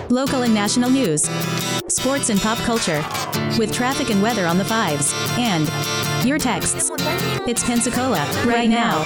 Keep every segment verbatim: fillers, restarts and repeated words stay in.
Local and national news. Sports and pop culture. With traffic and weather on the fives. And your texts. It's Pensacola right now.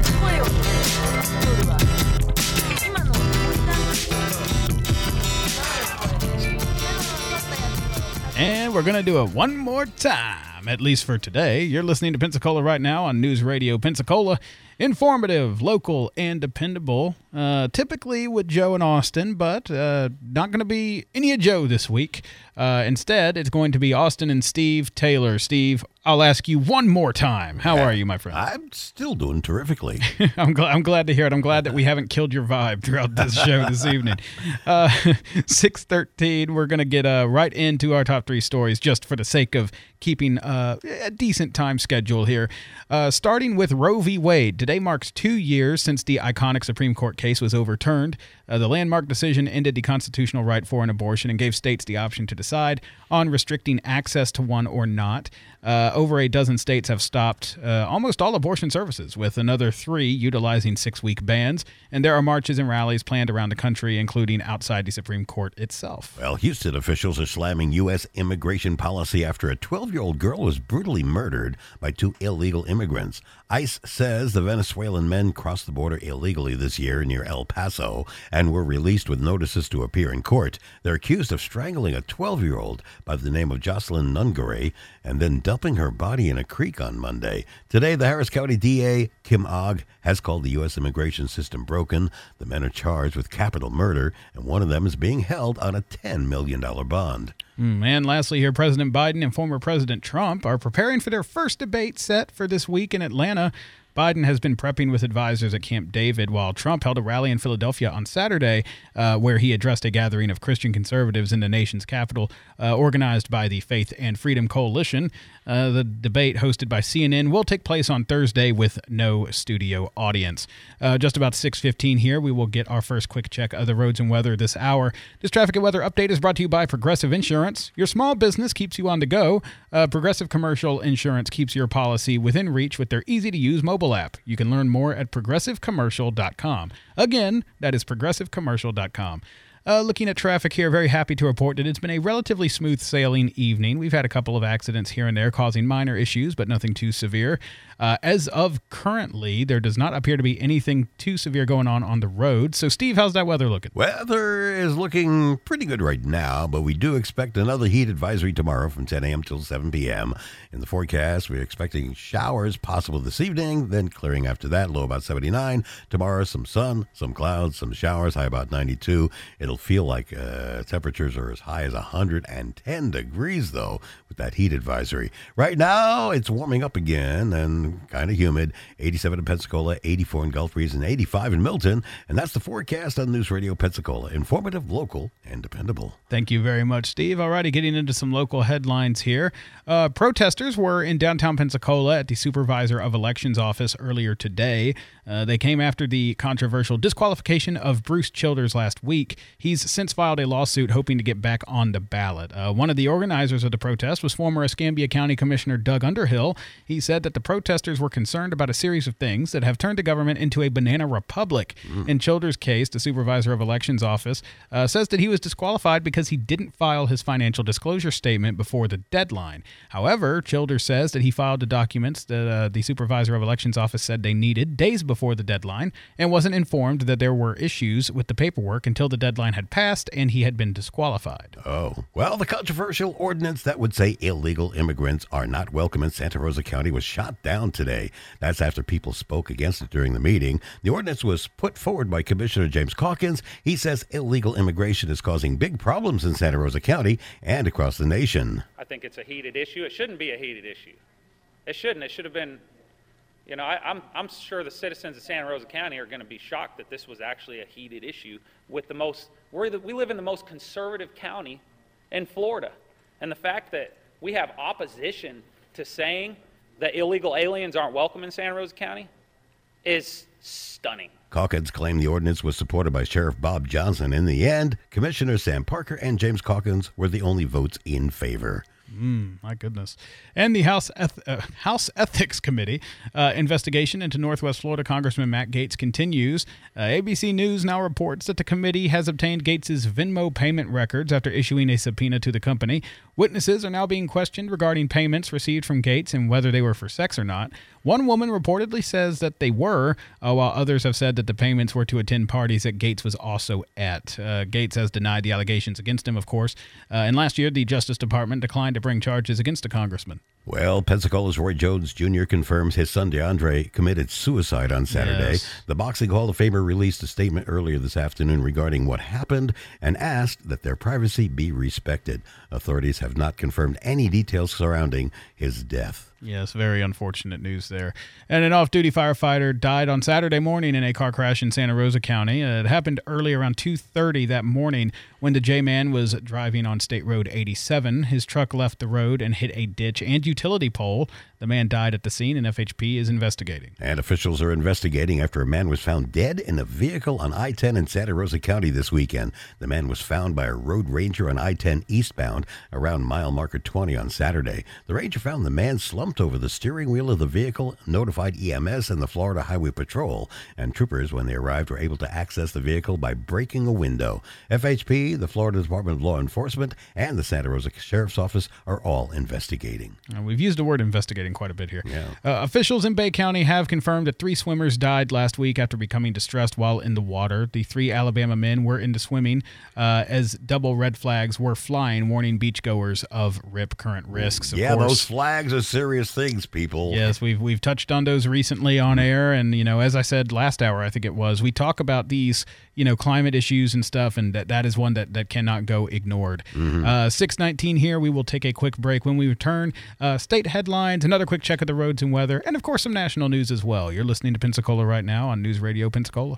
And we're going to do it one more time, at least for today. You're listening to Pensacola right now on News Radio Pensacola. Informative, local, and dependable. Uh, typically with Joe and Austin, but uh, not going to be any of Joe this week. Uh, instead, it's going to be Austin and Steve Taylor. Steve, I'll ask you one more time. How are you, my friend? I'm still doing terrifically. I'm, gl- I'm glad to hear it. I'm glad that we haven't killed your vibe throughout this show this evening. Uh, six thirteen, we're going to get uh, right into our top three stories just for the sake of keeping uh, a decent time schedule here. Uh, starting with Roe v. Wade. Today marks two years since the iconic Supreme Court case was overturned. Uh, the landmark decision ended the constitutional right for an abortion and gave states the option to decide on restricting access to one or not. Uh, over a dozen states have stopped uh, almost all abortion services, with another three utilizing six-week bans. And there are marches and rallies planned around the country, including outside the Supreme Court itself. Well, Houston officials are slamming U S immigration policy after a twelve-year-old girl was brutally murdered by two illegal immigrants. ICE says the Venezuelan men crossed the border illegally this year near El Paso and were released with notices to appear in court. They're accused of strangling a twelve-year-old by the name of Jocelyn Nungare and then dumping her body in a creek on Monday. Today, the Harris County D A, Kim Ogg, has called the U S immigration system broken. The men are charged with capital murder, and one of them is being held on a ten million dollars bond. Mm, and lastly here, President Biden and former President Trump are preparing for their first debate set for this week in Atlanta. Biden has been prepping with advisors at Camp David, while Trump held a rally in Philadelphia on Saturday uh, where he addressed a gathering of Christian conservatives in the nation's capital, uh, organized by the Faith and Freedom Coalition. Uh, the debate, hosted by C N N, will take place on Thursday with no studio audience. Uh, just about six fifteen here, we will get our first quick check of the roads and weather this hour. This traffic and weather update is brought to you by Progressive Insurance. Your small business keeps you on the go. Uh, Progressive Commercial Insurance keeps your policy within reach with their easy-to-use mobile app. You can learn more at progressive commercial dot com. Again, that is progressive commercial dot com. Uh, looking at traffic here, very happy to report that it's been a relatively smooth sailing evening. We've had a couple of accidents here and there causing minor issues, but nothing too severe. Uh, as of currently, there does not appear to be anything too severe going on on the road. So, Steve, how's that weather looking? Weather is looking pretty good right now, but we do expect another heat advisory tomorrow from ten a.m. till seven p.m. In the forecast, we're expecting showers possible this evening, then clearing after that, low about seventy-nine. Tomorrow, some sun, some clouds, some showers, high about ninety-two. It'll feel like uh, temperatures are as high as one hundred ten degrees, though, with that heat advisory. Right now, it's warming up again and kind of humid. eighty-seven in Pensacola, eighty-four in Gulf Breeze, and eighty-five in Milton. And that's the forecast on News Radio Pensacola. Informative, local, and dependable. Thank you very much, Steve. All righty, getting into some local headlines here. Uh, protesters were in downtown Pensacola at the Supervisor of Elections office earlier today. Uh, they came after the controversial disqualification of Bruce Childers last week. He's since filed a lawsuit hoping to get back on the ballot. Uh, one of the organizers of the protest was former Escambia County Commissioner Doug Underhill. He said that the protesters were concerned about a series of things that have turned the government into a banana republic. Mm. In Childers' case, the Supervisor of Elections office uh, says that he was disqualified because he didn't file his financial disclosure statement before the deadline. However, Childers says that he filed the documents that uh, the Supervisor of Elections office said they needed days before the deadline and wasn't informed that there were issues with the paperwork until the deadline had passed and he had been disqualified. Oh, well, the controversial ordinance that would say illegal immigrants are not welcome in Santa Rosa County was shot down today. That's after people spoke against it during the meeting. The ordinance was put forward by Commissioner James Calkins. He says illegal immigration is causing big problems in Santa Rosa County and across the nation. I think it's a heated issue. It shouldn't be a heated issue. It shouldn't. It should have been, you know, I, I'm, I'm sure the citizens of Santa Rosa County are going to be shocked that this was actually a heated issue with the most, we're the, we live in the most conservative county in Florida. And the fact that we have opposition to saying that illegal aliens aren't welcome in Santa Rosa County is stunning. Calkins claimed the ordinance was supported by Sheriff Bob Johnson. In the end, Commissioner Sam Parker and James Calkins were the only votes in favor. Mm, my goodness. And the House Eth- uh, House Ethics Committee uh, investigation into Northwest Florida Congressman Matt Gaetz continues. Uh, A B C News now reports that the committee has obtained Gaetz's Venmo payment records after issuing a subpoena to the company. Witnesses are now being questioned regarding payments received from Gaetz and whether they were for sex or not. One woman reportedly says that they were, uh, while others have said that the payments were to attend parties that Gaetz was also at. Uh, Gaetz has denied the allegations against him, of course. Uh, and last year, the Justice Department declined to bring charges against a congressman. Well, Pensacola's Roy Jones Junior confirms his son DeAndre committed suicide on Saturday. Yes. The Boxing Hall of Famer released a statement earlier this afternoon regarding what happened and asked that their privacy be respected. Authorities have not confirmed any details surrounding his death. Yes, very unfortunate news there. And an off-duty firefighter died on Saturday morning in a car crash in Santa Rosa County. Uh, it happened early around two thirty that morning when the J-Man was driving on State Road eighty-seven. His truck left the road and hit a ditch and utility pole. The man died at the scene, and F H P is investigating. And officials are investigating after a man was found dead in a vehicle on I ten in Santa Rosa County this weekend. The man was found by a road ranger on I ten eastbound around mile marker twenty on Saturday. The ranger found the man slumped over the steering wheel of the vehicle, notified E M S and the Florida Highway Patrol, and troopers, when they arrived, were able to access the vehicle by breaking a window. F H P, the Florida Department of Law Enforcement, and the Santa Rosa Sheriff's Office are all investigating. Uh, we've used the word investigating quite a bit here. Yeah. Uh, officials in Bay County have confirmed that three swimmers died last week after becoming distressed while in the water. The three Alabama men were into swimming uh, as double red flags were flying, warning beachgoers of rip current risks. Of yeah, course, those flags are serious things, people. Yes, we've we've touched on those recently on air, and you know, as I said last hour, I think it was, we talk about these, you know, climate issues and stuff, and that that is one that that cannot go ignored. Mm-hmm. Uh, six nineteen here. We will take a quick break. When we return, uh, state headlines, another quick check of the roads and weather, and of course some national news as well. You're listening to Pensacola right now on News Radio Pensacola.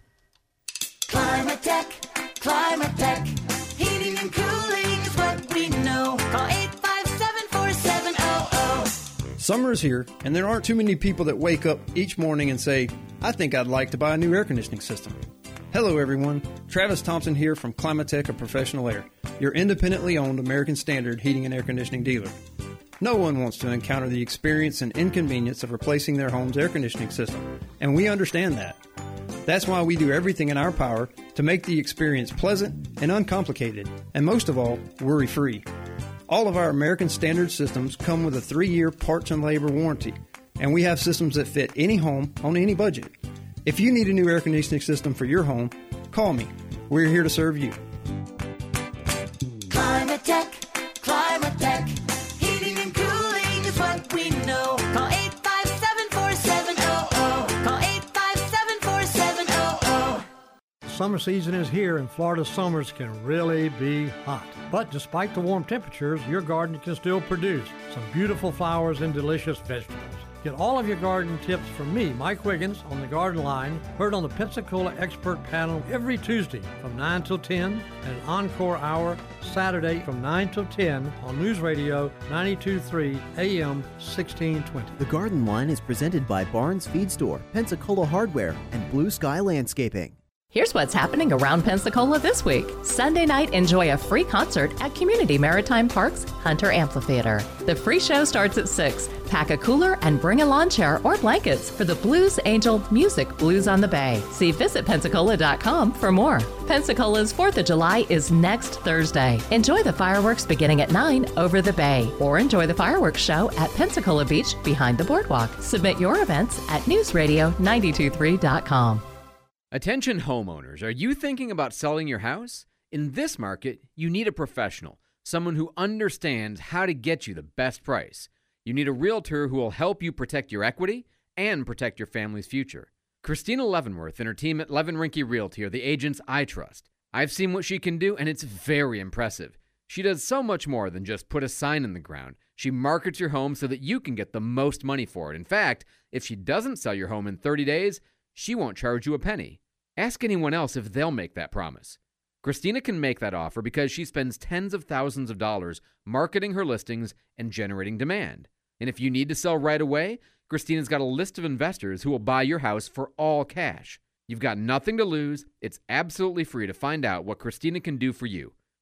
Climate Tech, Climate Tech, heating and cooling is what we know. Call eight five seven, four seven zero zero. Summer is here, and there aren't too many people that wake up each morning and say, I think I'd like to buy a new air conditioning system. Hello, everyone. Travis Thompson here from Climatech of Professional Air, your independently owned American Standard heating and air conditioning dealer. No one wants to encounter the experience and inconvenience of replacing their home's air conditioning system, and we understand that. That's why we do everything in our power to make the experience pleasant and uncomplicated, and most of all, worry-free. All of our American Standard systems come with a three-year parts and labor warranty, and we have systems that fit any home on any budget. If you need a new air conditioning system for your home, call me. We're here to serve you. Climate Tech, Climate Tech, heating and cooling is what we know. Call eight five seven, four seven zero zero. Call eight five seven, four seven zero zero. Summer season is here, and Florida summers can really be hot. But despite the warm temperatures, your garden can still produce some beautiful flowers and delicious vegetables. Get all of your garden tips from me, Mike Wiggins, on the Garden Line, heard on the Pensacola Expert Panel every Tuesday from nine till ten, and an encore hour Saturday from nine till ten on News Radio ninety-two point three A M sixteen twenty. The Garden Line is presented by Barnes Feed Store, Pensacola Hardware, and Blue Sky Landscaping. Here's what's happening around Pensacola this week. Sunday night, enjoy a free concert at Community Maritime Park's Hunter Amphitheater. The free show starts at six. Pack a cooler and bring a lawn chair or blankets for the Blues Angel Music Blues on the Bay. See visit Pensacola dot com for more. Pensacola's fourth of July is next Thursday. Enjoy the fireworks beginning at nine over the bay, or enjoy the fireworks show at Pensacola Beach behind the boardwalk. Submit your events at news radio nine two three dot com. Attention homeowners, are you thinking about selling your house? In this market, you need a professional, someone who understands how to get you the best price. You need a realtor who will help you protect your equity and protect your family's future. Christina Leavenworth and her team at Levin Rinke Realty are the agents I trust. I've seen what she can do, and it's very impressive. She does so much more than just put a sign in the ground. She markets your home so that you can get the most money for it. In fact, if she doesn't sell your home in thirty days, she won't charge you a penny. Ask anyone else if they'll make that promise. Christina can make that offer because she spends tens of thousands of dollars marketing her listings and generating demand. And if you need to sell right away, Christina's got a list of investors who will buy your house for all cash. You've got nothing to lose. It's absolutely free to find out what Christina can do for you.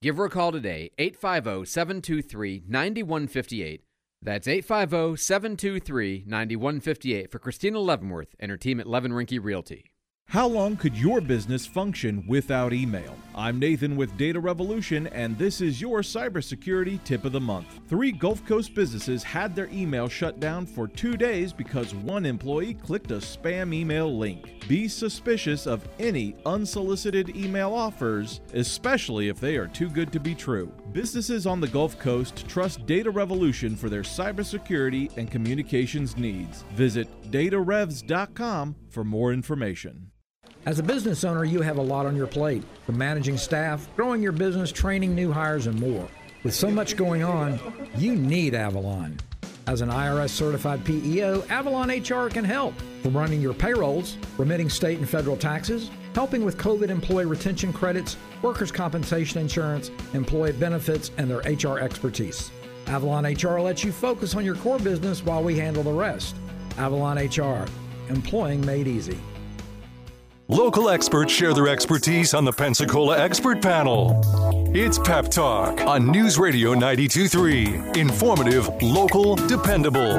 Give her a call today, eight five zero, seven two three, nine one five eight. That's eight five zero, seven two three, nine one five eight for Christina Leavenworth and her team at Levin Rinke Realty. How long could your business function without email? I'm Nathan with Data Revolution, and this is your cybersecurity tip of the month. Three Gulf Coast businesses had their email shut down for two days because one employee clicked a spam email link. Be suspicious of any unsolicited email offers, especially if they are too good to be true. Businesses on the Gulf Coast trust Data Revolution for their cybersecurity and communications needs. Visit data revs dot com for more information. As a business owner, you have a lot on your plate, from managing staff, growing your business, training new hires, and more. With so much going on, you need Avalon. As an I R S-certified P E O, Avalon H R can help. From running your payrolls, remitting state and federal taxes, helping with COVID employee retention credits, workers' compensation insurance, employee benefits, and their H R expertise. Avalon H R lets you focus on your core business while we handle the rest. Avalon H R, employing made easy. Local experts share their expertise on the Pensacola Expert Panel. It's Pep Talk on News Radio ninety-two point three. Informative, local, dependable.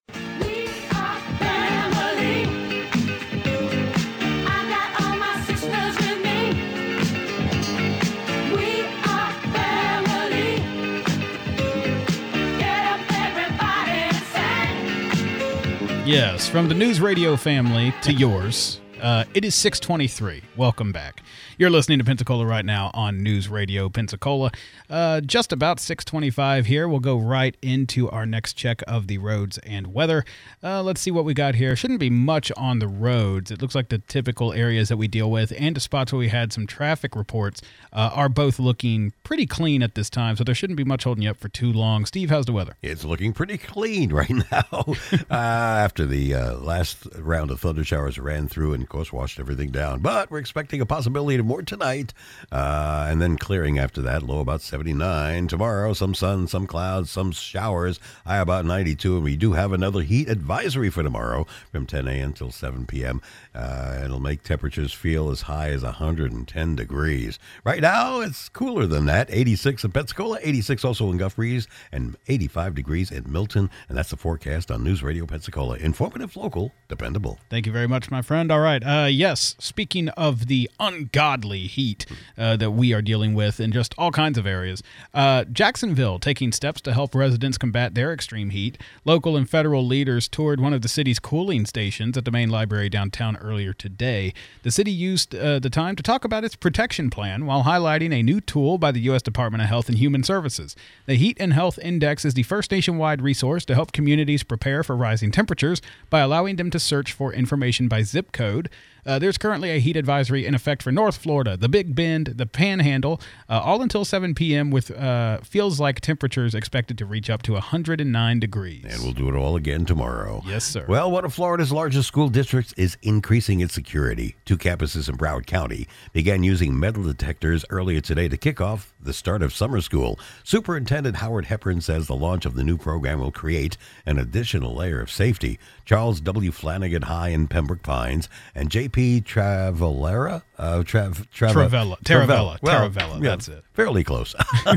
Yes, from the News Radio family to yours. Uh, it is six twenty-three. Welcome back. You're listening to Pensacola right now on News Radio Pensacola. Uh, just about six twenty-five here. We'll go right into our next check of the roads and weather. Uh, let's see what we got here. Shouldn't be much on the roads. It looks like the typical areas that we deal with and the spots where we had some traffic reports uh, are both looking pretty clean at this time, so there shouldn't be much holding you up for too long. Steve, how's the weather? It's looking pretty clean right now. uh, after the uh, last round of thunder showers ran through and, of course, washed everything down. But we're expecting a possibility of more tonight, uh, and then clearing after that, low about seventy-nine. Tomorrow, some sun, some clouds, some showers, high about ninety-two, and we do have another heat advisory for tomorrow from ten a.m. till seven p.m. Uh, it'll make temperatures feel as high as one hundred ten degrees. Right now, it's cooler than that, eighty-six in Pensacola, eighty-six also in Gulf Breeze, and eighty-five degrees in Milton, and that's the forecast on News Radio Pensacola. Informative, local, dependable. Thank you very much, my friend. All right, uh, yes, speaking of the ungodly heat uh, that we are dealing with in just all kinds of areas, uh, Jacksonville taking steps to help residents combat their extreme heat. Local and federal leaders toured one of the city's cooling stations at the main library downtown earlier today. The city used uh, the time to talk about its protection plan while highlighting a new tool by the U S Department of Health and Human Services. The Heat and Health Index is the first nationwide resource to help communities prepare for rising temperatures by allowing them to search for information by zip code. Uh, there's currently a heat advisory in effect for North Florida, the Big Bend, the Panhandle, uh, all until seven p.m. with uh, feels like temperatures expected to reach up to one hundred nine degrees. And we'll do it all again tomorrow. Yes, sir. Well, one of Florida's largest school districts is increasing its security. Two campuses in Broward County began using metal detectors earlier today to kick off the start of summer school. Superintendent Howard Hepburn says the launch of the new program will create an additional layer of safety. Charles W. Flanagan High in Pembroke Pines and J P Travalera, uh, Trav, Trav, Travella, Taravella, well, Taravella, yeah, that's it. Fairly close.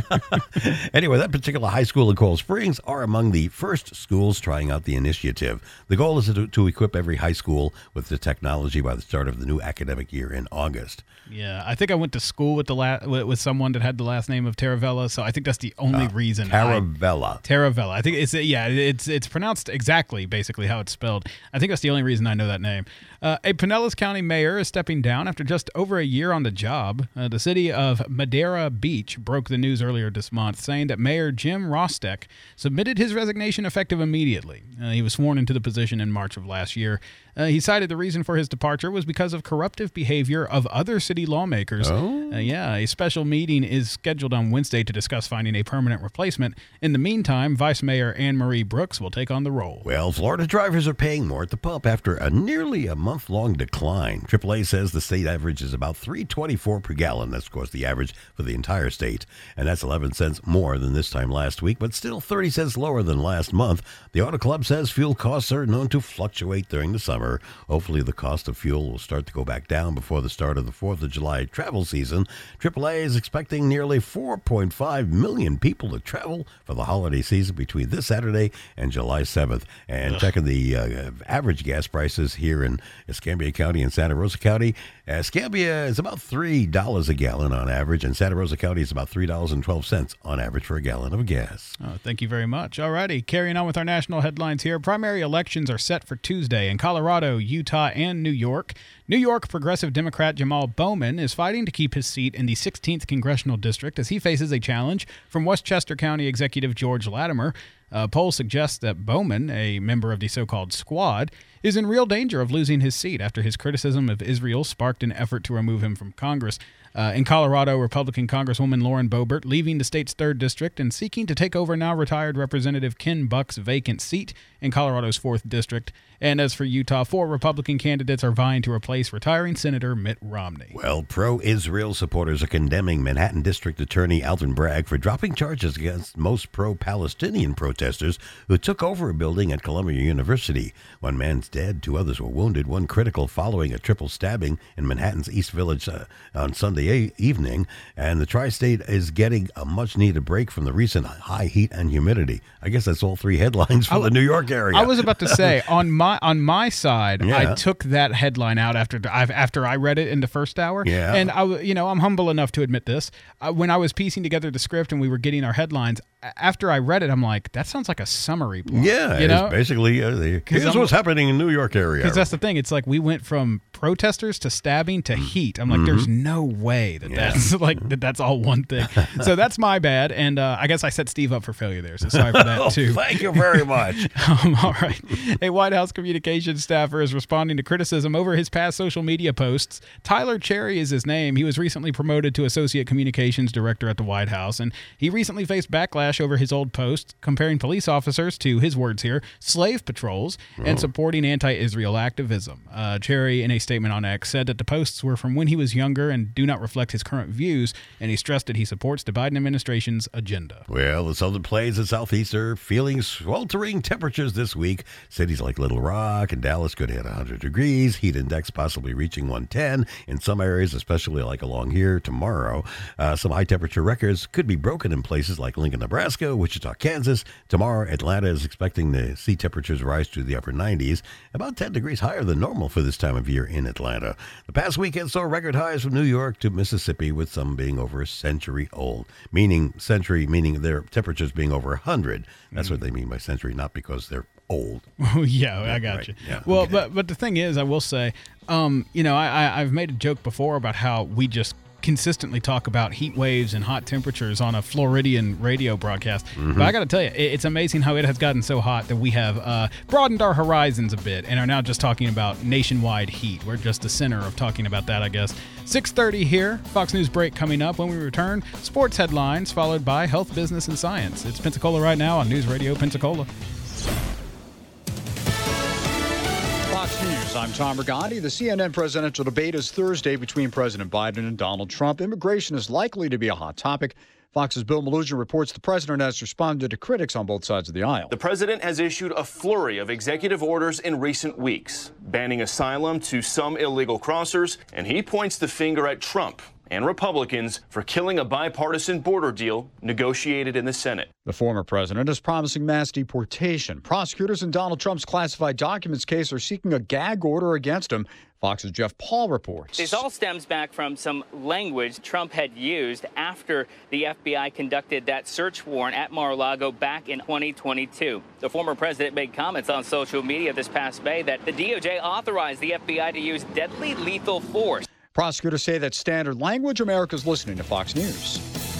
Anyway, that particular high school in Coral Springs are among the first schools trying out the initiative. The goal is to, to equip every high school with the technology by the start of the new academic year in August. Yeah, I think I went to school with the la- with someone that had the last name of Taravella, so I think that's the only Uh, reason. Taravella. I, Taravella. I think it's yeah, it's it's pronounced exactly basically how it's spelled. I think that's the only reason I know that name. Uh, a Pinellas County mayor is stepping down after just over a year on the job. Uh, the city of Madera Beach broke the news earlier this month, saying that Mayor Jim Rostek submitted his resignation effective immediately. Uh, he was sworn into the position in March of last year. Uh, he cited the reason for his departure was because of corruptive behavior of other city lawmakers. Oh. Uh, yeah, a special meeting is scheduled on Wednesday to discuss finding a permanent replacement. In the meantime, Vice Mayor Anne Marie Brooks will take on the role. Well, Florida drivers are paying more at the pump after a nearly a month-long decline. triple A says the state average is about three twenty-four per gallon. That's, of course, the average for the entire state. And that's eleven cents more than this time last week, but still thirty cents lower than last month. The Auto Club says fuel costs are known to fluctuate during the summer. summer. Hopefully the cost of fuel will start to go back down before the start of the fourth of July travel season. triple A is expecting nearly four point five million people to travel for the holiday season between this Saturday and July seventh. And Ugh. checking the uh, average gas prices here in Escambia County and Santa Rosa County, Escambia is about three dollars a gallon on average, and Santa Rosa County is about three dollars and twelve cents on average for a gallon of gas. Oh, thank you very much. All righty, carrying on with our national headlines here. Primary elections are set for Tuesday in Colorado, Utah, and New York. New York Progressive Democrat Jamal Bowman is fighting to keep his seat in the sixteenth Congressional District as he faces a challenge from Westchester County Executive George Latimer. A poll suggests that Bowman, a member of the so-called Squad, is in real danger of losing his seat after his criticism of Israel sparked an effort to remove him from Congress. Uh, in Colorado, Republican Congresswoman Lauren Boebert leaving the state's third district and seeking to take over now retired Representative Ken Buck's vacant seat in Colorado's fourth district. And as for Utah, four Republican candidates are vying to replace retiring Senator Mitt Romney. Well, pro-Israel supporters are condemning Manhattan District Attorney Alvin Bragg for dropping charges against most pro-Palestinian protesters who took over a building at Columbia University. One man's dead, two others were wounded, one critical following a triple stabbing in Manhattan's East Village uh, on Sunday evening, and the tri-state is getting a much-needed break from the recent high heat and humidity. I guess that's all three headlines for I, the New York area. I was about to say, on my on my side, yeah. I took that headline out after I've, after I read it in the first hour, yeah. and I, you know, I'm humble enough to admit this. Uh, when I was piecing together the script and we were getting our headlines, after I read it, I'm like, that sounds like a summary plot. Yeah, you know? It's basically, uh, the, here's I'm, what's happening in New York area. Because that's the thing. It's like we went from protesters to stabbing to heat. I'm like, mm-hmm. there's no way that yeah. that's like that that's all one thing. So that's my bad, and uh, I guess I set Steve up for failure there. So sorry for that too. Oh, thank you very much. um, all right, a White House communications staffer is responding to criticism over his past social media posts. Tyler Cherry is his name. He was recently promoted to associate communications director at the White House, and he recently faced backlash over his old post comparing police officers to, his words here, slave patrols oh. and supporting anti-Israel activism. Uh, Cherry, in a statement on X, said that the posts were from when he was younger and do not reflect his current views, and he stressed that he supports the Biden administration's agenda. Well, the southern plains and southeast are feeling sweltering temperatures this week. Cities like Little Rock and Dallas could hit one hundred degrees, heat index possibly reaching one ten in some areas, especially like along here tomorrow. Uh, some high temperature records could be broken in places like Lincoln, Nebraska, Wichita, Kansas. Tomorrow, Atlanta is expecting to see temperatures rise to the upper nineties, about ten degrees higher than normal for this time of year in Atlanta. The past weekend saw record highs from New York to Mississippi, with some being over a century old, meaning century, meaning their temperatures being over one hundred. That's mm-hmm. what they mean by century, not because they're old. yeah, I got right. you. Yeah, well, okay. but but the thing is, I will say, um, you know, I, I I've made a joke before about how we just consistently talk about heat waves and hot temperatures on a Floridian radio broadcast. Mm-hmm. But I got to tell you, it's amazing how it has gotten so hot that we have uh, broadened our horizons a bit and are now just talking about nationwide heat. We're just the center of talking about that, I guess. six thirty here, Fox News break coming up. When we return, sports headlines followed by health, business, and science. It's Pensacola right now on News Radio Pensacola. Fox News, I'm Tom Rigotti. The C N N presidential debate is Thursday between President Biden and Donald Trump. Immigration is likely to be a hot topic. Fox's Bill Malugin reports the president has responded to critics on both sides of the aisle. The president has issued a flurry of executive orders in recent weeks, banning asylum to some illegal crossers, and he points the finger at Trump and Republicans for killing a bipartisan border deal negotiated in the Senate. The former president is promising mass deportation. Prosecutors in Donald Trump's classified documents case are seeking a gag order against him. Fox's Jeff Paul reports. This all stems back from some language Trump had used after the F B I conducted that search warrant at Mar-a-Lago back in twenty twenty-two. The former president made comments on social media this past May that the D O J authorized the F B I to use deadly lethal force. Prosecutors say that's standard language. America's listening to Fox News.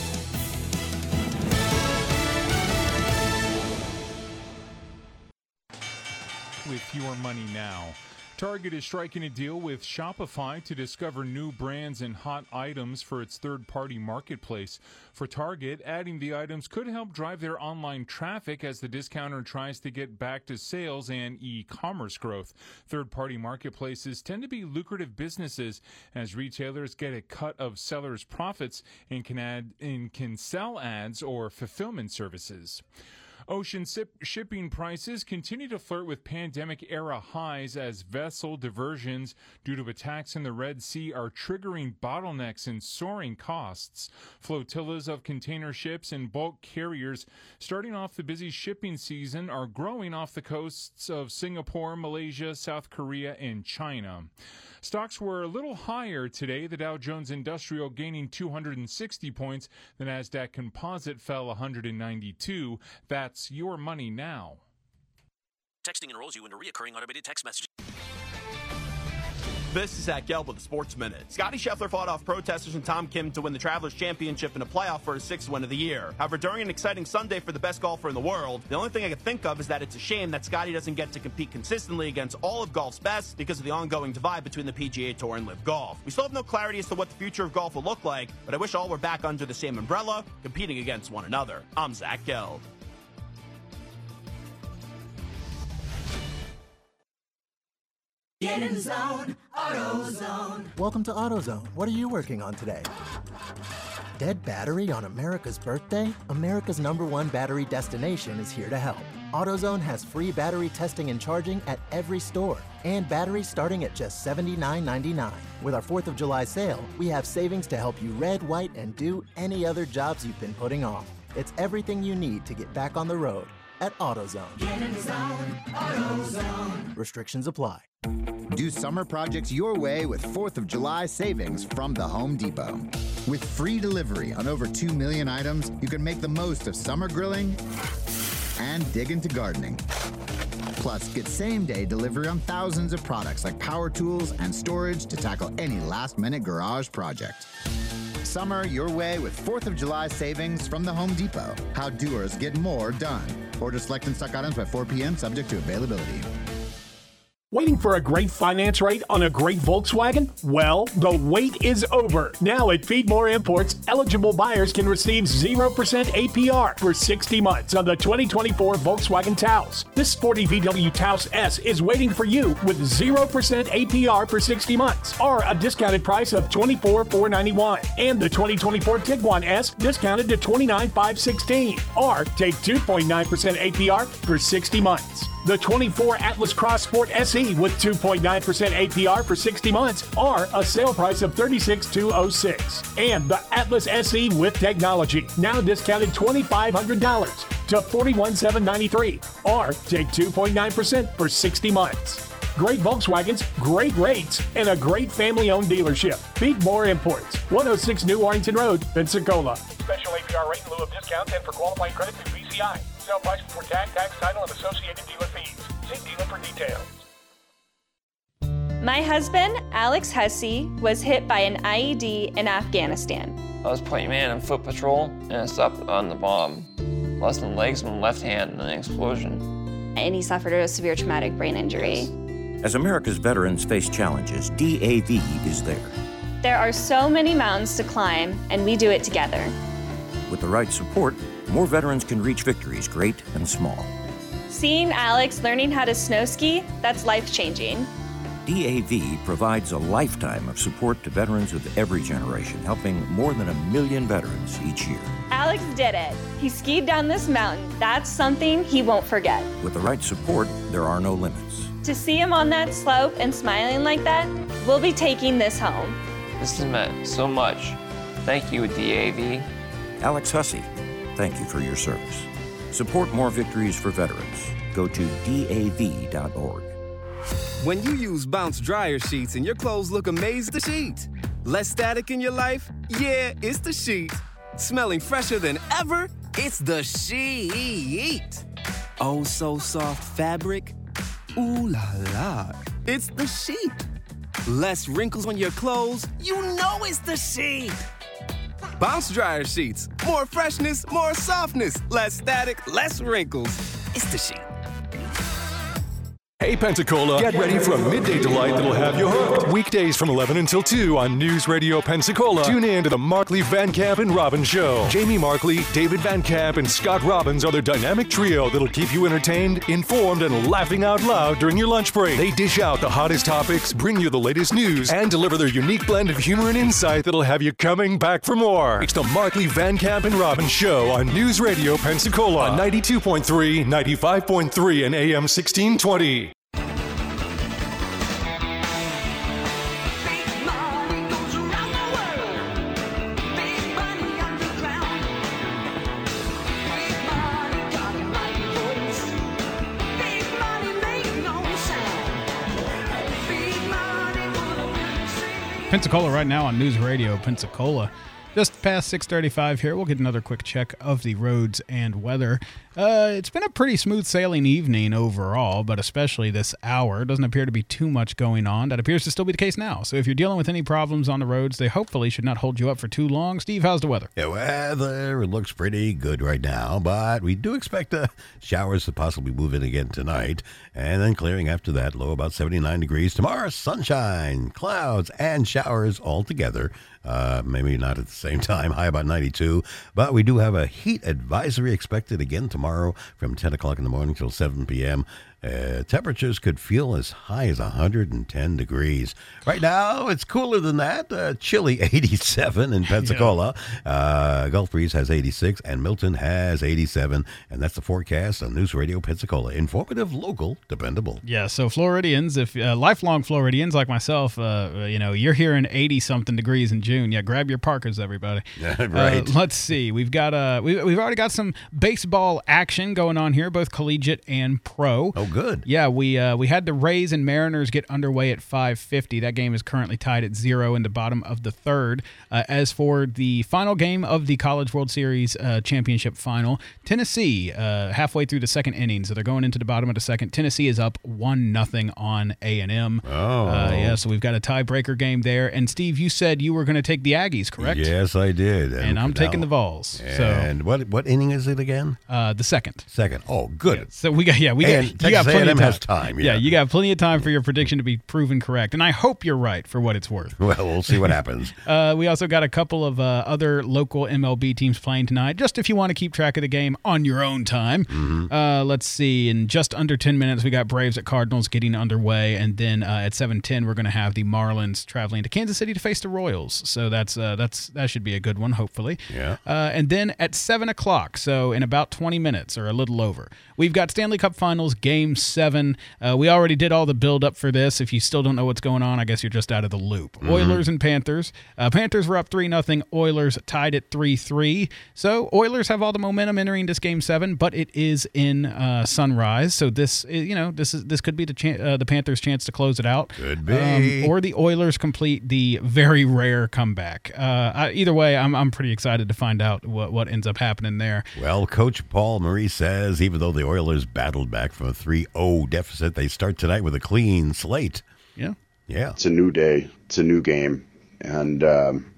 With your money now. Target is striking a deal with Shopify to discover new brands and hot items for its third-party marketplace. For Target, adding the items could help drive their online traffic as the discounter tries to get back to sales and e-commerce growth. Third-party marketplaces tend to be lucrative businesses as retailers get a cut of sellers' profits and can add and can sell ads or fulfillment services. Ocean sip- shipping prices continue to flirt with pandemic-era highs as vessel diversions due to attacks in the Red Sea are triggering bottlenecks and soaring costs. Flotillas of container ships and bulk carriers starting off the busy shipping season are growing off the coasts of Singapore, Malaysia, South Korea, and China. Stocks were a little higher today. The Dow Jones Industrial gaining two hundred sixty points. The Nasdaq Composite fell one hundred ninety-two. That's your money now. Texting enrolls you into recurring automated text messaging. This is Zach Gelb with the Sports Minute. Scotty Scheffler fought off protesters and Tom Kim to win the Travelers Championship in a playoff for his sixth win of the year. However, during an exciting Sunday for the best golfer in the world, the only thing I can think of is that it's a shame that Scotty doesn't get to compete consistently against all of golf's best because of the ongoing divide between the P G A Tour and LIV Golf. We still have no clarity as to what the future of golf will look like, but I wish all were back under the same umbrella, competing against one another. I'm Zach Gelb. Get in the zone, AutoZone. Welcome to AutoZone. What are you working on today? Dead battery on America's birthday? America's number one battery destination is here to help. AutoZone has free battery testing and charging at every store, and batteries starting at just seventy-nine ninety-nine. With our fourth of July sale, we have savings to help you red, white, and do any other jobs you've been putting off. It's everything you need to get back on the road at AutoZone. Get in the zone, AutoZone. Restrictions apply. Do summer projects your way with fourth of July savings from the Home Depot. With free delivery on over two million items, you can make the most of summer grilling and dig into gardening. Plus, get same-day delivery on thousands of products like power tools and storage to tackle any last-minute garage project. Summer your way with fourth of July savings from the Home Depot. How doers get more done. Order select and stock items by four p.m. subject to availability. Waiting for a great finance rate on a great Volkswagen? Well, the wait is over. Now at Feedmore Imports, eligible buyers can receive zero percent A P R for sixty months on the twenty twenty-four Volkswagen Taos. This sporty V W Taos S is waiting for you with zero percent A P R for sixty months, or a discounted price of twenty-four thousand four hundred ninety-one dollars. And the twenty twenty-four Tiguan S discounted to twenty-nine thousand five hundred sixteen dollars, or take two point nine percent A P R for sixty months. The twenty-four Atlas Cross Sport S E with two point nine percent A P R for sixty months, or a sale price of thirty-six thousand two hundred six dollars. And the Atlas S E with technology, now discounted two thousand five hundred dollars to forty-one thousand seven hundred ninety-three dollars, or take two point nine percent for sixty months. Great Volkswagens, great rates, and a great family-owned dealership. Feedmore Imports, one oh six New Warrington Road, Pensacola. Special A P R rate in lieu of discounts and for qualifying credit through B C I. Sale price before tax, tax, title, and associated dealer fees. See dealer for details. My husband, Alex Hussey, was hit by an I E D in Afghanistan. I was point man on foot patrol, and I stopped on the bomb. Lost my legs and my left hand in an explosion. And he suffered a severe traumatic brain injury. As America's veterans face challenges, D A V is there. There are so many mountains to climb, and we do it together. With the right support, more veterans can reach victories, great and small. Seeing Alex learning how to snow ski, that's life-changing. D A V provides a lifetime of support to veterans of every generation, helping more than a million veterans each year. Alex did it. He skied down this mountain. That's something he won't forget. With the right support, there are no limits. To see him on that slope and smiling like that, we'll be taking this home. This has meant so much. Thank you, D A V. Alex Hussey, thank you for your service. Support more victories for veterans. Go to D A V dot org. When you use Bounce dryer sheets and your clothes look amazing, the sheet. Less static in your life? Yeah, it's the sheet. Smelling fresher than ever? It's the sheet. Oh, so soft fabric? Ooh la la. It's the sheet. Less wrinkles on your clothes? You know it's the sheet. Bounce dryer sheets. More freshness, more softness. Less static, less wrinkles. It's the sheet. Hey Pensacola, get ready for a midday delight that'll have you hooked. Weekdays from eleven until two on News Radio Pensacola. Tune in to the Markley, Van Camp, and Robbins Show. Jamie Markley, David Van Camp, and Scott Robbins are their dynamic trio that'll keep you entertained, informed, and laughing out loud during your lunch break. They dish out the hottest topics, bring you the latest news, and deliver their unique blend of humor and insight that'll have you coming back for more. It's the Markley, Van Camp, and Robbins Show on News Radio Pensacola on ninety-two point three, ninety-five point three, and A M sixteen twenty. Pensacola right now on News Radio Pensacola. Just past six thirty-five here. We'll get another quick check of the roads and weather. Uh, it's been a pretty smooth sailing evening overall, but especially this hour. Doesn't appear to be too much going on. That appears to still be the case now. So if you're dealing with any problems on the roads, they hopefully should not hold you up for too long. Steve, how's the weather? Yeah, weather, it looks pretty good right now, but we do expect uh, showers to possibly move in again tonight, and then clearing after that, low about seventy-nine degrees. Tomorrow, sunshine, clouds, and showers all together. Uh, maybe not at the same time, high about ninety-two, but we do have a heat advisory expected again tomorrow from ten o'clock in the morning till seven p.m. Uh, temperatures could feel as high as one hundred ten degrees. Right now, it's cooler than that. Uh, chilly eighty-seven in Pensacola. Yeah. Uh, Gulf Breeze has eighty-six, and Milton has eighty-seven. And that's the forecast on News Radio Pensacola. Informative, local, dependable. Yeah, so Floridians, if uh, lifelong Floridians like myself, uh, you know, you're hearing eighty-something degrees in June. Yeah, grab your parkas, everybody. Right. Uh, let's see. We've got uh, we, we've already got some baseball action going on here, both collegiate and pro. Oh, good. Yeah, we uh, we had the Rays and Mariners get underway at five fifty. That game is currently tied at zero in the bottom of the third. Uh, as for the final game of the College World Series uh, championship final, Tennessee uh, halfway through the second inning, so they're going into the bottom of the second. Tennessee is up one nothing on A and M. Oh, uh, yeah. So we've got a tiebreaker game there. And Steve, you said you were going to take the Aggies, correct? Yes, I did. And, and I'm taking the Vols. And so, what what inning is it again? Uh, the second. Second. Oh, good. Yeah, so we got yeah we and got you got plenty of time. has time. Yeah. yeah, you got plenty of time for your prediction to be proven correct, and I hope you're right for what it's worth. Well, we'll see what happens. uh, we also got a couple of uh, other local M L B teams playing tonight. Just if you want to keep track of the game on your own time. Mm-hmm. Uh, let's see. In just under ten minutes, we got Braves at Cardinals getting underway, and then uh, at seven ten, we're going to have the Marlins traveling to Kansas City to face the Royals. So that's uh, that's that should be a good one, hopefully. Yeah. Uh, and then at seven o'clock, so in about twenty minutes or a little over, we've got Stanley Cup Finals Game seven. Uh, we already did all the build-up for this. If you still don't know what's going on, I guess you're just out of the loop. Mm-hmm. Oilers and Panthers. Uh, Panthers were up three nothing. Oilers tied at three three. So Oilers have all the momentum entering this Game seven, but it is in uh, Sunrise. So this, you know, this is this could be the chan- uh, the Panthers' chance to close it out. Could be. Um, or the Oilers complete the very rare comeback. Uh, I, either way, I'm I'm pretty excited to find out what, what ends up happening there. Well, Coach Paul Marie says even though the Oilers battled back from a three oh deficit, they start tonight with a clean slate. Yeah. Yeah. It's a new day. It's a new game. And, um,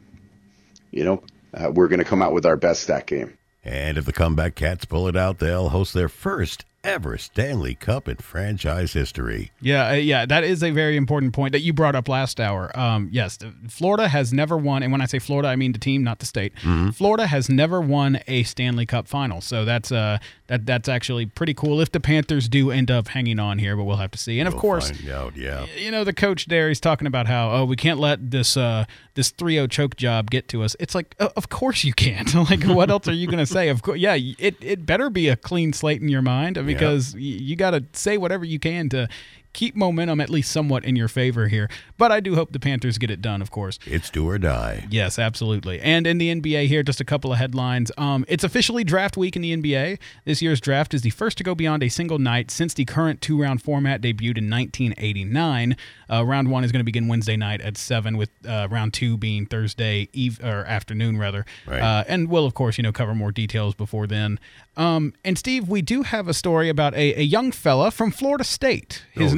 you know, uh, we're going to come out with our best that game. And if the comeback Cats pull it out, they'll host their first ever Stanley Cup in franchise history. Yeah, uh, yeah, that is a very important point that you brought up last hour. Um, yes, Florida has never won, and when I say Florida, I mean the team, not the state. Mm-hmm. Florida has never won a Stanley Cup final, so that's uh, that that's actually pretty cool if the Panthers do end up hanging on here, but we'll have to see. And of we'll course, find out, yeah. you know, the coach there, he's talking about how, oh, we can't let this uh, this three oh choke job get to us. It's like, of course you can't. Like, what else are you going to say? Of course, yeah, it, it better be a clean slate in your mind because yeah. you got to say whatever you can to keep momentum at least somewhat in your favor here. But I do hope the Panthers get it done, of course. It's do or die. Yes, absolutely. And in the N B A here, just a couple of headlines. Um, it's officially draft week in the N B A. This year's draft is the first to go beyond a single night since the current two-round format debuted in nineteen eighty-nine. Uh, round one is going to begin Wednesday night at seven, with uh, round two being Thursday eve or afternoon, rather. Right. Uh, and we'll, of course, you know, cover more details before then. Um, and Steve, we do have a story about a, a young fella from Florida State. His oh, name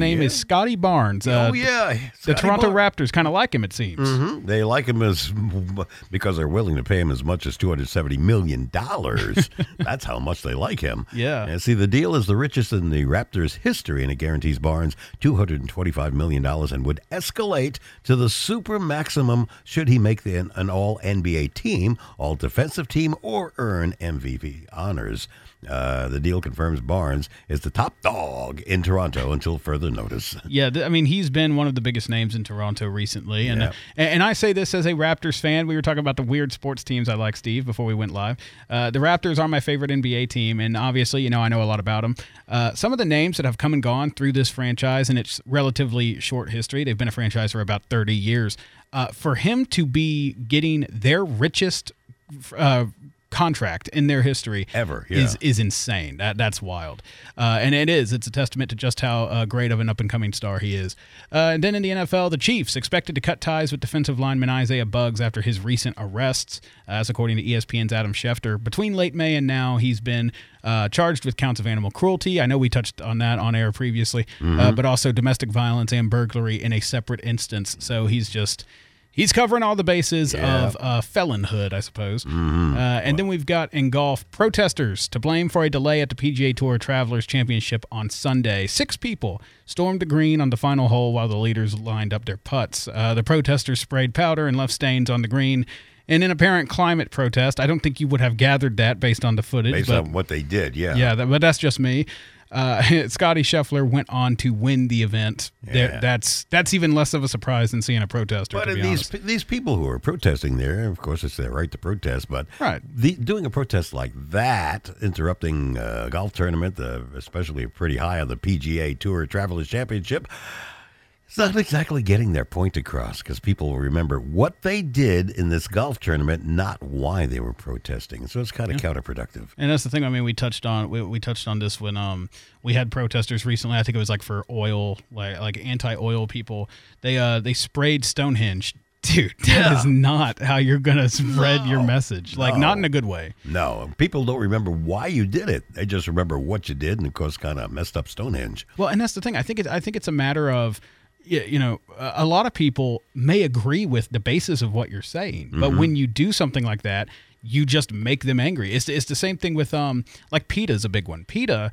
name yeah. is Scotty Barnes. Uh, oh, yeah. The Scotty Toronto Barnes. Raptors kind of like him, it seems. Mm-hmm. They like him as because they're willing to pay him as much as two hundred seventy million dollars. That's how much they like him. Yeah. And see, the deal is the richest in the Raptors' history, and it guarantees Barnes two hundred twenty-five million dollars and would escalate to the super maximum should he make the, an all-N B A team, all-defensive team, or earn M V P honors. Uh, the deal confirms Barnes is the top dog in Toronto until further notice. Yeah, th- I mean, he's been one of the biggest names in Toronto recently. And, Yeah. uh, and and I say this as a Raptors fan. We were talking about the weird sports teams I like, Steve, before we went live. Uh, the Raptors are my favorite N B A team, and obviously, you know, I know a lot about them. Uh, some of the names that have come and gone through this franchise in its relatively short history, they've been a franchise for about thirty years. Uh, for him to be getting their richest uh contract in their history ever yeah. is is insane. That that's wild, uh, and it is. It's a testament to just how uh, great of an up and coming star he is. Uh, and then in the N F L, the Chiefs expected to cut ties with defensive lineman Isaiah Buggs after his recent arrests, uh, as according to E S P N's Adam Schefter. Between late May and now, he's been uh, charged with counts of animal cruelty. I know we touched on that on air previously, Mm-hmm. uh, but also domestic violence and burglary in a separate instance. So he's just. He's covering all the bases Yeah. of uh, felonhood, I suppose. Mm-hmm. Uh, and then we've got in golf protesters to blame for a delay at the P G A Tour Travelers Championship on Sunday. Six people stormed the green on the final hole while the leaders lined up their putts. Uh, the protesters sprayed powder and left stains on the green. In an apparent climate protest, I don't think you would have gathered that based on the footage. Based but, on what they did, yeah. Yeah, that, but that's just me. Uh, Scotty Scheffler went on to win the event. There, Yeah. that's that's even less of a surprise than seeing a protester. But to be these honest. pe- these people who are protesting there, of course, it's their right to protest. But Right. the, doing a protest like that, interrupting a golf tournament, uh, especially pretty high on the P G A Tour Travelers Championship, it's not exactly getting their point across because people will remember what they did in this golf tournament, not why they were protesting. So it's kind of counterproductive. And that's the thing. I mean, we touched on we, we touched on this when um we had protesters recently. I think it was like for oil, like like anti-oil people. They uh they sprayed Stonehenge. Dude, that Yeah. is not how you're gonna spread your message. Like, No. not in a good way. No, people don't remember why you did it. They just remember what you did, and of course, kind of messed up Stonehenge. Well, and that's the thing. I think it, I think it's a matter of, y- you know, a a lot of people may agree with the basis of what you're saying, but Mhm. when you do something like that, you just make them angry. It's it's the same thing with um like PETA's a big one. PETA,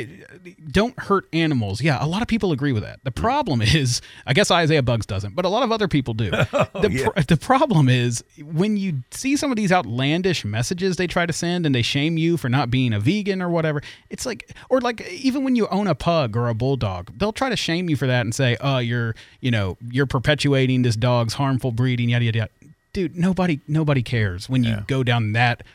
it don't hurt animals. Yeah, a lot of people agree with that. The problem is, I guess Isaiah Buggs doesn't, but a lot of other people do. the yeah. pr- the problem is when you see some of these outlandish messages they try to send and they shame you for not being a vegan or whatever. It's like, or like even when you own a pug or a bulldog, they'll try to shame you for that and say, "Oh, you're, you know, you're perpetuating this dog's harmful breeding, yada yada yada." Dude, nobody nobody cares when you go down that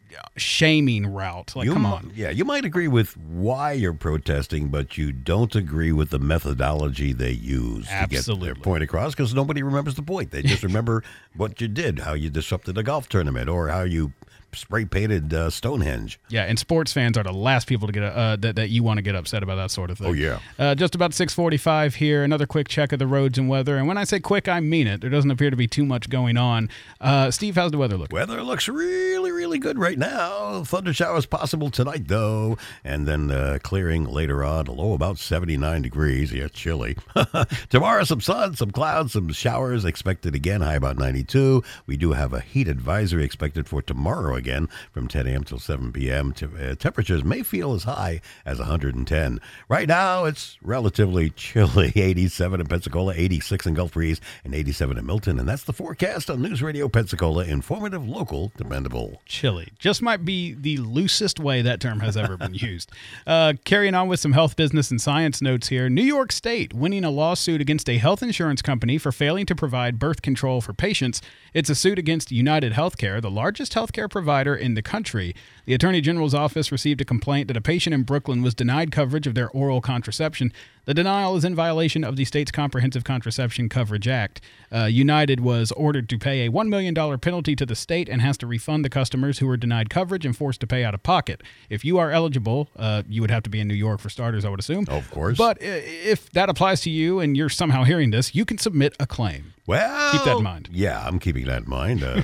shaming route. Like, You come mi- on. Yeah, you might agree with why you're protesting, but you don't agree with the methodology they use to get their Absolutely. point across because nobody remembers the point. They just remember what you did, how you disrupted a golf tournament, or how you spray painted uh, Stonehenge. Yeah, and sports fans are the last people to get uh, that that you want to get upset about that sort of thing. Oh, yeah. Uh, just about six forty-five here. Another quick check of the roads and weather. And when I say quick, I mean it. There doesn't appear to be too much going on. Uh, Steve, how's the weather looking? Weather looks really, really good right now. Thunder showers possible tonight, though, and then uh, clearing later on. A low about seventy-nine degrees. Yeah, chilly. Tomorrow, some sun, some clouds, some showers expected again. High about ninety-two. We do have a heat advisory expected for tomorrow again from ten a.m. till seven p.m. Te- uh, temperatures may feel as high as one hundred ten. Right now, it's relatively chilly. eighty-seven in Pensacola, eighty-six in Gulf Breeze, and eighty-seven in Milton. And that's the forecast on News Radio Pensacola. Informative, local, dependable. Chilly. Just might be the loosest way that term has ever been used. Uh, carrying on with some health, business, and science notes here. New York State winning a lawsuit against a health insurance company for failing to provide birth control for patients. It's a suit against United Healthcare, the largest healthcare provider in the country. The Attorney General's office received a complaint that a patient in Brooklyn was denied coverage of their oral contraception. The denial is in violation of the state's Comprehensive Contraception Coverage Act. Uh, United was ordered to pay a one million dollars penalty to the state and has to refund the customers who were denied coverage and forced to pay out of pocket. If you are eligible, uh, you would have to be in New York for starters, I would assume. Of course. But uh, if that applies to you and you're somehow hearing this, you can submit a claim. Well, Keep that in mind. Yeah, I'm keeping that in mind. Uh,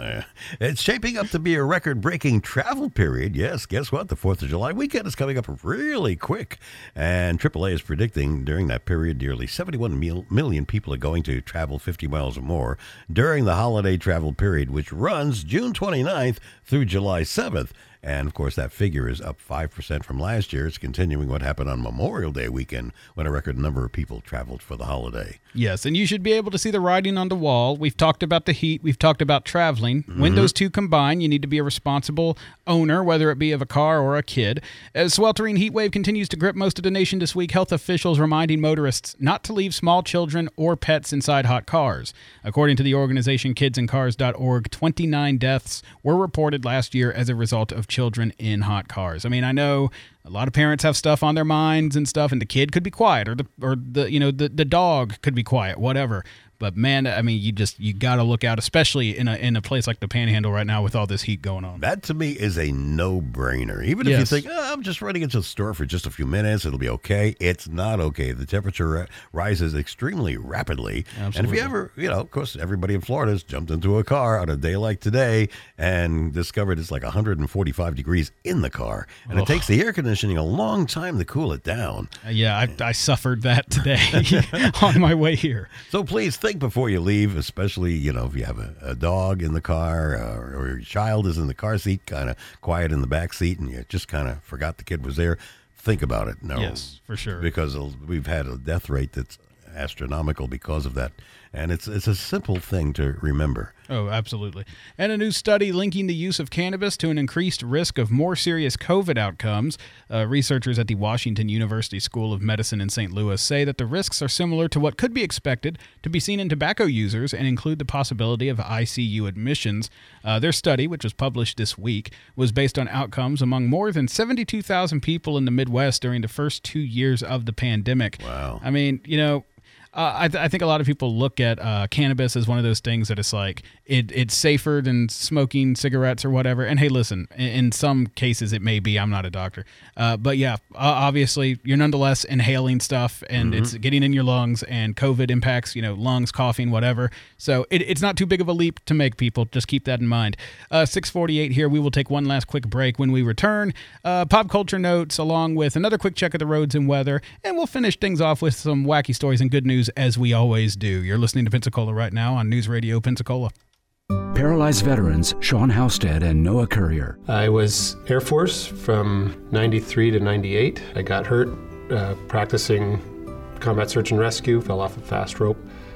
Uh, it's shaping up to be a record-breaking travel period. Yes, guess what? The fourth of July weekend is coming up really quick. And triple A is predicting during that period nearly seventy-one mil- million people are going to travel fifty miles or more during the holiday travel period, which runs June twenty-ninth through July seventh. And, of course, that figure is up five percent from last year. It's continuing what happened on Memorial Day weekend when a record number of people traveled for the holiday. Yes, and you should be able to see the writing on the wall. We've talked about the heat. We've talked about traveling. Mm-hmm. When those two combine, you need to be a responsible owner, whether it be of a car or a kid. As sweltering heat wave continues to grip most of the nation this week, health officials reminding motorists not to leave small children or pets inside hot cars. According to the organization kids and cars dot org, twenty-nine deaths were reported last year as a result of children in hot cars. I mean, I know a lot of parents have stuff on their minds and stuff, and the kid could be quiet, or the or the you know the, the dog could be quiet, whatever. But man, I mean, you just you got to look out, especially in a in a place like the Panhandle right now with all this heat going on. That to me is a no-brainer. Even Yes. if you think, oh, I'm just running into the store for just a few minutes, it'll be okay. It's not okay. The temperature ri- rises extremely rapidly. Absolutely. And if you ever, you know, of course, everybody in Florida has jumped into a car on a day like today and discovered it's like one hundred forty-five degrees in the car. And Ugh. it takes the air conditioning a long time to cool it down. Uh, yeah, I, I suffered that today on my way here. So please think before you leave, especially, you know, if you have a, a dog in the car uh, or your child is in the car seat, kind of quiet in the back seat, and you just kind of forgot the kid was there. Think about it. No, Yes, for sure. Because we've had a death rate that's astronomical because of that. And it's it's a simple thing to remember. Oh, absolutely. And a new study linking the use of cannabis to an increased risk of more serious COVID outcomes. Uh, researchers at the Washington University School of Medicine in Saint Louis say that the risks are similar to what could be expected to be seen in tobacco users and include the possibility of I C U admissions. Uh, their study, which was published this week, was based on outcomes among more than seventy-two thousand people in the Midwest during the first two years of the pandemic. Wow. I mean, you know, Uh, I, th- I think a lot of people look at uh, cannabis as one of those things that it's like it it's safer than smoking cigarettes or whatever. And hey, listen, in, in some cases it may be. I'm not a doctor, uh, but yeah, uh, obviously you're nonetheless inhaling stuff, and Mm-hmm. it's getting in your lungs. And COVID impacts, you know, lungs, coughing, whatever. So it, it's not too big of a leap to make. People just keep that in mind. Uh, six forty-eight here. We will take one last quick break. When we return, uh, pop culture notes along with another quick check of the roads and weather, and we'll finish things off with some wacky stories and good news, as we always do. You're listening to Pensacola right now on News Radio Pensacola. Paralyzed veterans Sean Halstead and Noah Courier. I was Air Force from ninety-three to ninety-eight. I got hurt uh, practicing combat search and rescue, fell off a fast rope,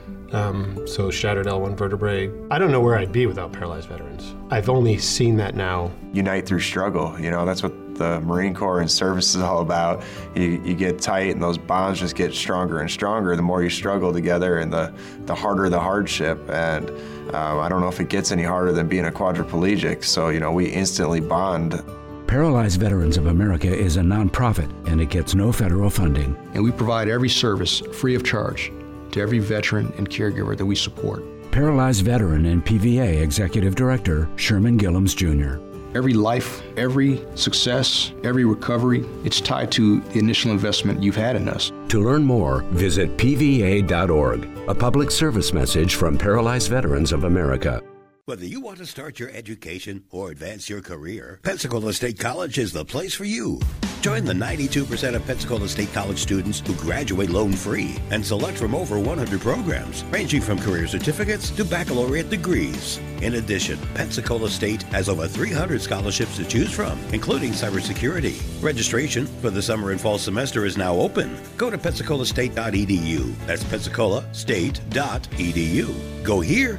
um, so shattered L one vertebrae. I don't know where I'd be without paralyzed veterans. I've only seen that now. Unite through struggle, you know, that's what the Marine Corps and service is all about. You, you get tight and those bonds just get stronger and stronger the more you struggle together, and the, the harder the hardship. And um, I don't know if it gets any harder than being a quadriplegic, so, you know, we instantly bond. Paralyzed Veterans of America is a nonprofit, and it gets no federal funding. And we provide every service free of charge to every veteran and caregiver that we support. Paralyzed veteran and P V A Executive Director Sherman Gillums Junior Every life, every success, every recovery, it's tied to the initial investment you've had in us. To learn more, visit P V A dot org, a public service message from Paralyzed Veterans of America. Whether you want to start your education or advance your career, Pensacola State College is the place for you. Join the ninety-two percent of Pensacola State College students who graduate loan-free and select from over one hundred programs, ranging from career certificates to baccalaureate degrees. In addition, Pensacola State has over three hundred scholarships to choose from, including cybersecurity. Registration for the summer and fall semester is now open. Go to pensacola state dot e d u. That's pensacola state dot e d u. Go here.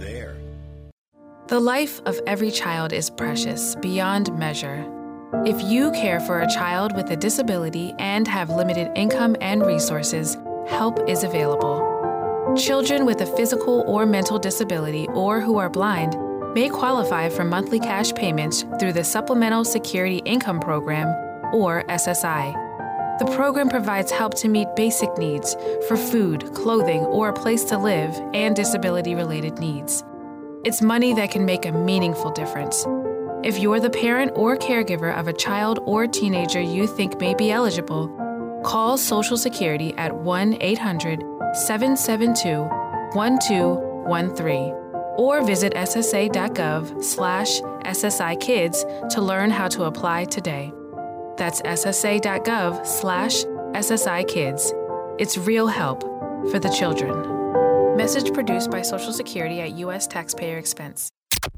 The life of every child is precious beyond measure. If you care for a child with a disability and have limited income and resources, help is available. Children with a physical or mental disability or who are blind may qualify for monthly cash payments through the Supplemental Security Income Program, or S S I. The program provides help to meet basic needs for food, clothing, or a place to live, and disability-related needs. It's money that can make a meaningful difference. If you're the parent or caregiver of a child or teenager you think may be eligible, call Social Security at one eight hundred seven seven two one two one three or visit ssa.gov slash SSI Kids to learn how to apply today. That's ssa.gov slash SSI Kids. It's real help for the children. Message produced by Social Security at U S taxpayer expense.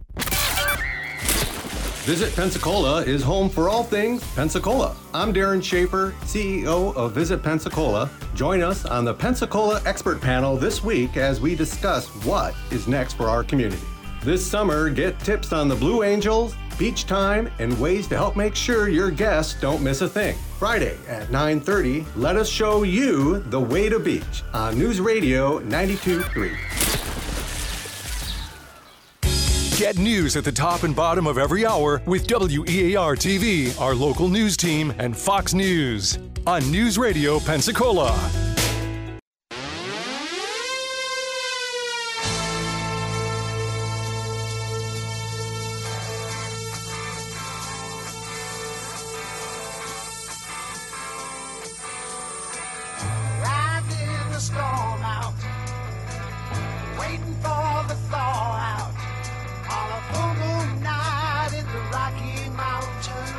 Visit Pensacola is home for all things Pensacola. I'm Darren Schaefer, C E O of Visit Pensacola. Join us on the Pensacola Expert Panel this week as we discuss what is next for our community. This summer, get tips on the Blue Angels, beach time, and ways to help make sure your guests don't miss a thing. Friday at nine thirty, let us show you the way to beach on News Radio ninety-two point three. Get news at the top and bottom of every hour with W E A R T V, our local news team, and Fox News on News Radio Pensacola. Riding the storm out, waiting for the thaw out. On a full moon night in the Rocky Mountain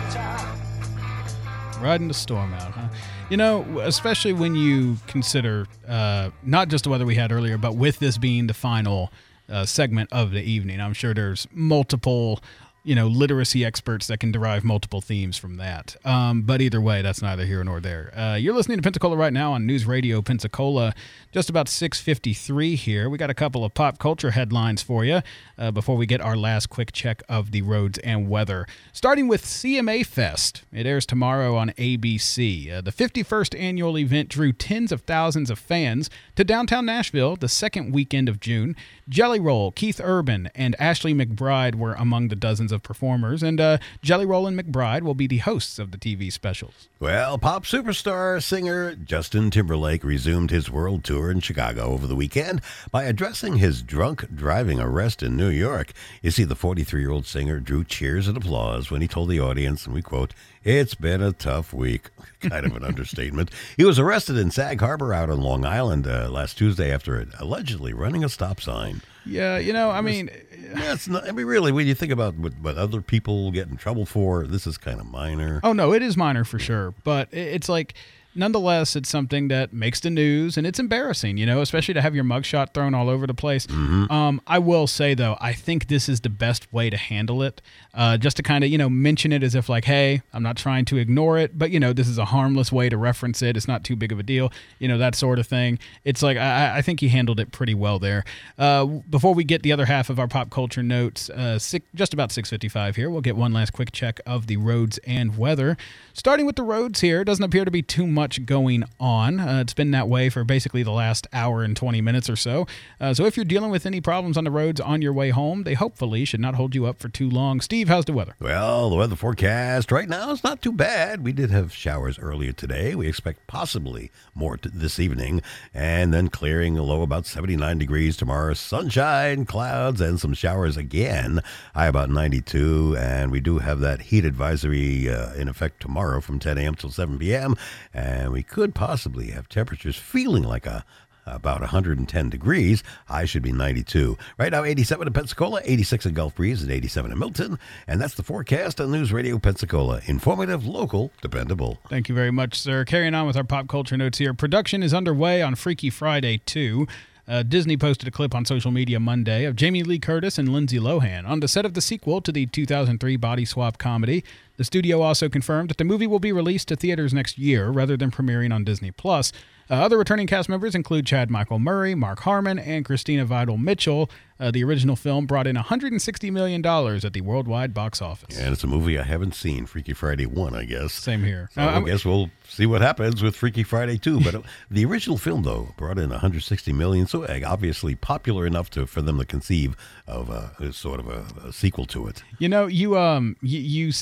winter. Riding the storm out, huh? You know, especially when you consider uh, not just the weather we had earlier, but with this being the final uh, segment of the evening, I'm sure there's multiple, you know, literacy experts that can derive multiple themes from that. Um, but either way, that's neither here nor there. Uh, you're listening to Pensacola right now on News Radio Pensacola. Just about six fifty-three here. We got a couple of pop culture headlines for you uh, before we get our last quick check of the roads and weather. Starting with C M A Fest. It airs tomorrow on A B C. Uh, the fifty-first annual event drew tens of thousands of fans to downtown Nashville the second weekend of June. Jelly Roll, Keith Urban, and Ashley McBryde were among the dozens of performers, and uh, Jelly Roll and McBryde will be the hosts of the T V specials. Well, pop superstar singer Justin Timberlake resumed his world tour in Chicago over the weekend by addressing his drunk driving arrest in New York. You see, the forty-three-year-old singer drew cheers and applause when he told the audience, and we quote, "It's been a tough week." Kind of an understatement. He was arrested in Sag Harbor out on Long Island uh, last Tuesday after allegedly running a stop sign. Yeah, you know, I mean... That's not, I mean, really, when you think about what, what other people get in trouble for, this is kind of minor. Oh, no, it is minor for sure. But it's like, nonetheless, it's something that makes the news, and it's embarrassing, you know, especially to have your mugshot thrown all over the place. Mm-hmm. Um, I will say, though, I think this is the best way to handle it, uh, just to kind of, you know, mention it as if like, hey, I'm not trying to ignore it, but, you know, this is a harmless way to reference it. It's not too big of a deal, you know, that sort of thing. It's like, I, I think he handled it pretty well there. Uh, before we get the other half of our pop culture notes, uh, six, just about six fifty-five here, we'll get one last quick check of the roads and weather. Starting with the roads here, doesn't appear to be too much going on. Uh, it's been that way for basically the last hour and twenty minutes or so. Uh, so if you're dealing with any problems on the roads on your way home, they hopefully should not hold you up for too long. Steve, how's the weather? Well, the weather forecast right now is not too bad. We did have showers earlier today. We expect possibly more t- this evening, and then clearing a low about seventy-nine degrees tomorrow. Sunshine, clouds, and some showers again. High about ninety-two, and we do have that heat advisory uh, in effect tomorrow from ten a.m. till seven p.m., and we could possibly have temperatures feeling like a about one hundred ten degrees. High should be ninety-two. Right now, eighty-seven in Pensacola, eighty-six in Gulf Breeze, and eighty-seven in Milton. And that's the forecast on News Radio Pensacola. Informative, local, dependable. Thank you very much, sir. Carrying on with our pop culture notes here. Production is underway on Freaky Friday two. Uh, Disney posted a clip on social media Monday of Jamie Lee Curtis and Lindsay Lohan on the set of the sequel to the two thousand three body swap comedy. The studio also confirmed that the movie will be released to theaters next year rather than premiering on Disney Plus. Uh, other returning cast members include Chad Michael Murray, Mark Harmon, and Christina Vidal Mitchell. Uh, the original film brought in one hundred sixty million dollars at the worldwide box office. And it's a movie I haven't seen, Freaky Friday one, I guess. Same here. So Uh, I guess we'll see what happens with Freaky Friday two. But uh, the original film, though, brought in one hundred sixty million dollars, so uh, obviously popular enough to for them to conceive of uh, sort of a, a sequel to it. You know, you um, you, you said that you haven't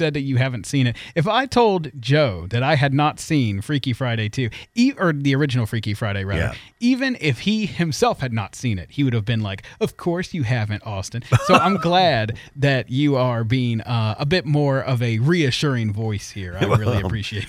haven't seen it. If I told Joe that I had not seen Freaky Friday two, e- or the original Freaky Friday, rather, Yeah. even if he himself had not seen it, he would have been like, of course you haven't, Austin. So I'm glad that you are being uh, a bit more of a reassuring voice here. I really Well, appreciate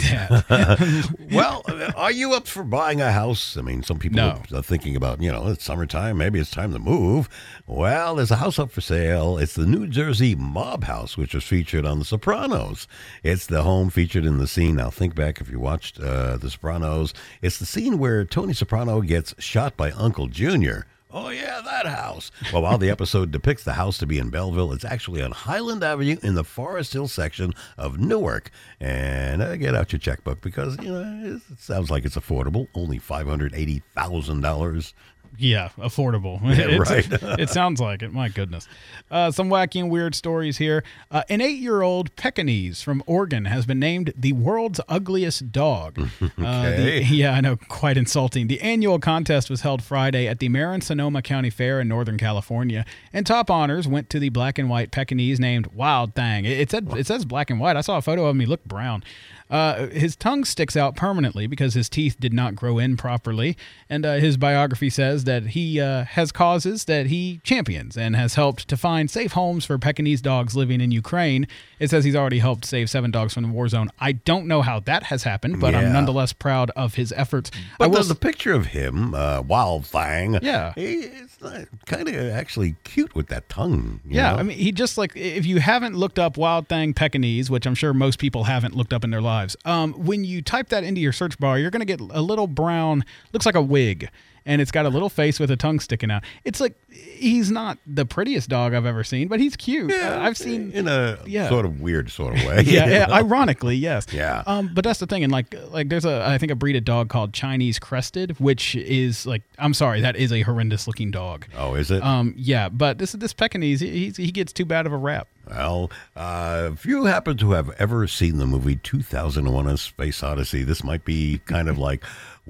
that. Well, are you up for buying a house? I mean, some people No. are thinking about, you know, it's summertime, maybe it's time to move. Well, there's a house up for sale. It's the New Jersey Mob House, which was featured on The Sopranos. It's the home featured in the scene. Now, think back if you watched uh, The Sopranos. It's the scene where Tony Soprano gets shot by Uncle Junior. Oh, yeah, that house. Well, while the episode depicts the house to be in Belleville, it's actually on Highland Avenue in the Forest Hill section of Newark. And uh, get out your checkbook because, you know, it sounds like it's affordable. Only five hundred eighty thousand dollars. Yeah, affordable. Yeah, It's- right. It sounds like it. My goodness. Uh, some wacky and weird stories here. Uh, an eight-year-old Pekingese from Oregon has been named the world's ugliest dog. Uh, Okay. the, yeah, I know, quite insulting. The annual contest was held Friday at the Marin-Sonoma County Fair in Northern California, and top honors went to the black and white Pekingese named Wild Thang. It, it said it says black and white. I saw a photo of him. He looked brown. Uh, his tongue sticks out permanently because his teeth did not grow in properly, and uh, his biography says that he uh, has causes that he champions and has helped to find safe homes for Pekingese dogs living in Ukraine. It says he's already helped save seven dogs from the war zone. I don't know how that has happened, but Yeah. I'm nonetheless proud of his efforts. But I will there's a picture of him, uh, Wild Thang. Yeah. He's kind of actually cute with that tongue. you Yeah, know? I mean, he just like, if you haven't looked up Wild Thang Pekingese, which I'm sure most people haven't looked up in their lives, um, when you type that into your search bar, you're going to get a little brown, looks like a wig, and it's got a little face with a tongue sticking out. It's like, he's not the prettiest dog I've ever seen, but he's cute. Yeah, Uh, I've seen in a yeah. sort of weird sort of way. yeah, you yeah, know? ironically, yes. Yeah. Um, but that's the thing, and like, like there's a, I think a breed of dog called Chinese Crested, which is like, I'm sorry, that is a horrendous looking dog. Oh, is it? Um, yeah, but this this Pekingese, he, he he gets too bad of a rap. Well, uh, if you happen to have ever seen the movie two thousand one: A Space Odyssey, this might be kind of like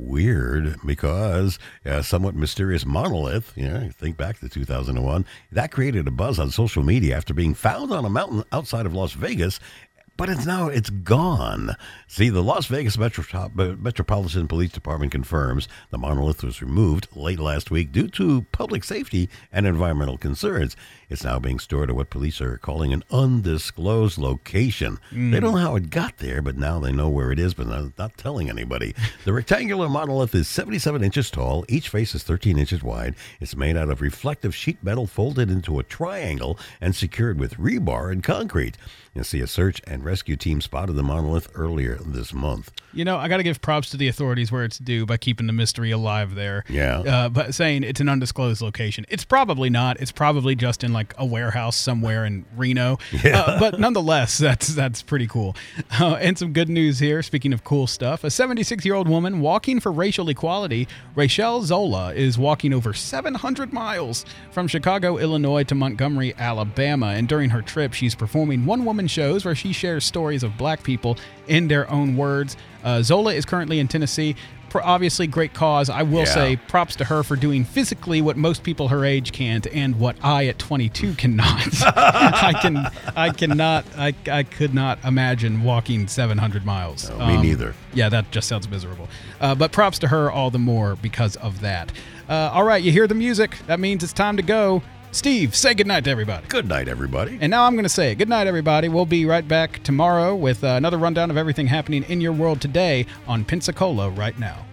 weird because a somewhat mysterious monolith, you know, think back to two thousand one, that created a buzz on social media after being found on a mountain outside of Las Vegas. But it's now it's gone. See, the Las Vegas Metro- Metropolitan Police Department confirms the monolith was removed late last week due to public safety and environmental concerns. It's now being stored at what police are calling an undisclosed location. Mm. They don't know how it got there, but now they know where it is, but they're not telling anybody. The rectangular monolith is seventy-seven inches tall. Each face is thirteen inches wide. It's made out of reflective sheet metal folded into a triangle and secured with rebar and concrete. You see, a search and rescue team spotted the monolith earlier this month. You know, I got to give props to the authorities where it's due by keeping the mystery alive there. Yeah. Uh, but saying it's an undisclosed location. It's probably not. It's probably just in like a warehouse somewhere in Reno. Yeah. Uh, but nonetheless, that's that's pretty cool. Uh, and some good news here. Speaking of cool stuff, a seventy-six-year-old woman walking for racial equality, Rachel Zola, is walking over seven hundred miles from Chicago, Illinois to Montgomery, Alabama. And during her trip, she's performing one-woman shows where she shares stories of black people in their own words. Uh, Zola is currently in Tennessee. For obviously great cause. I will Yeah. say props to her for doing physically what most people her age can't and what I at twenty-two cannot. I can I cannot I, I could not imagine walking seven hundred miles. No, me neither. Yeah, that just sounds miserable. Uh, but props to her all the more because of that. Uh, all right, you hear the music. That means it's time to go. Steve, say goodnight to everybody. Good night, everybody. And now I'm going to say good night, everybody. We'll be right back tomorrow with uh, another rundown of everything happening in your world today on Pensacola right now.